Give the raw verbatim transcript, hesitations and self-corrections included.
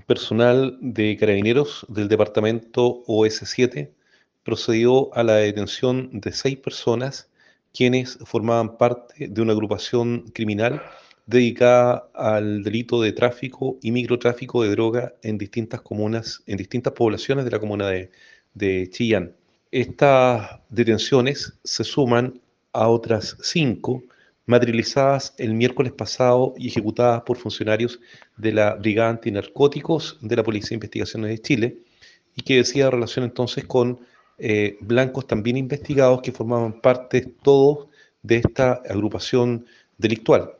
Personal de Carabineros del departamento O S siete procedió a la detención de seis personas quienes formaban parte de una agrupación criminal dedicada al delito de tráfico y microtráfico de droga en distintas comunas, en distintas poblaciones de la comuna de, de Chillán. Estas detenciones se suman a otras cinco materializadas el miércoles pasado y ejecutadas por funcionarios de la Brigada Antinarcóticos de la Policía de Investigaciones de Chile y que decía relación entonces con eh, blancos también investigados que formaban parte todos de esta agrupación delictual.